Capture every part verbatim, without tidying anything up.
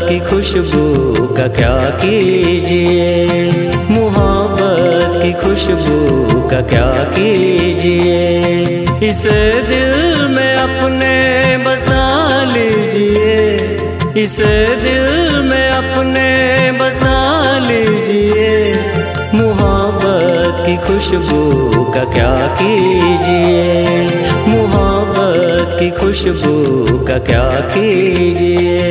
की खुशबू का क्या कीजिए, मोहब्बत की खुशबू का क्या कीजिए। इस दिल में अपने बसा लीजिए, इस दिल में अपने बसा लीजिए। मोहब्बत की खुशबू का क्या कीजिए, मोहब्बत की खुशबू का क्या कीजिए।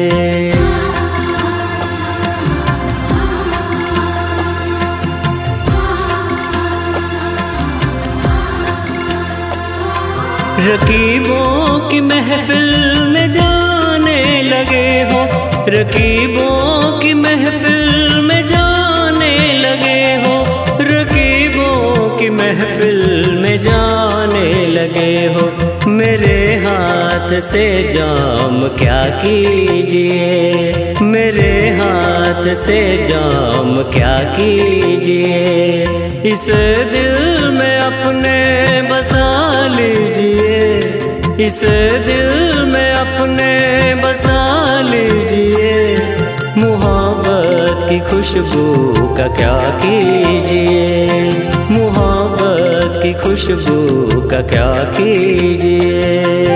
रकीबों की महफिल में जाने लगे हो, रकीबों की महफिल में जाने लगे हो, रकीबों की महफिल में जाने लगे हो। मेरे हाथ से जाम क्या कीजिए, मेरे हाथ से जाम क्या कीजिए। इस दिल में अपने बसा लीजिए, इस दिल में अपने बसा लीजिए। मोहब्बत की खुशबू का क्या कीजिए, मोहब्बत की खुशबू का क्या कीजिए।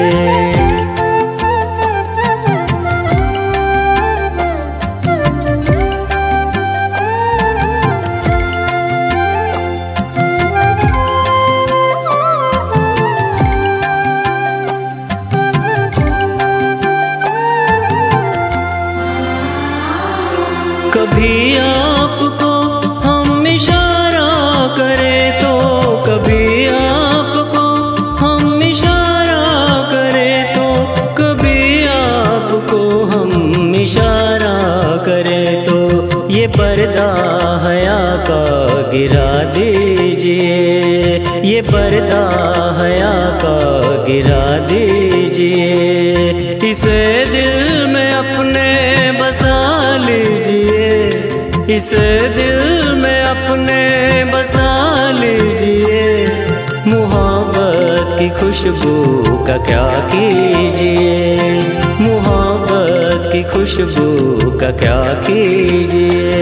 कभी आपको हम इशारा करें तो, कभी आपको हम इशारा करें तो, कभी आपको हम इशारा करें तो। ये पर्दा हया का गिरा दीजिए, ये पर्दा हया का गिरा दीजिए। इस दिल में अपने बसा लीजिए, इस दिल में अपने बसा लीजिए। मोहब्बत की खुशबू का क्या कीजिए, मोहब्बत की खुशबू का क्या कीजिए।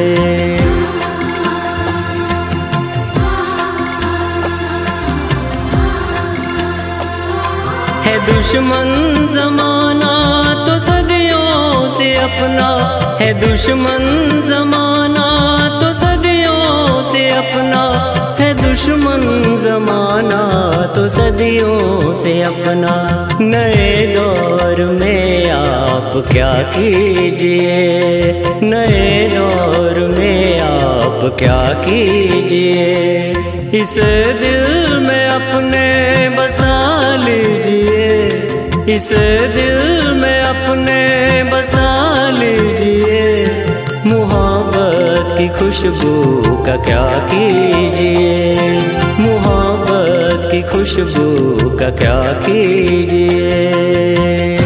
है दुश्मन ज़माना तो सदियों से अपना, है दुश्मन ज़माना तो सदियों से अपना, है दुश्मन ज़माना तो सदियों से अपना। नए दौर में आप क्या कीजिए, नए दौर में आप क्या कीजिए। इस दिल में अपने बसा लीजिए, इस दिल में अपने बसा लीजिए। मोहब्बत की खुशबू का क्या कीजिए, मोहब्बत की खुशबू का क्या कीजिए।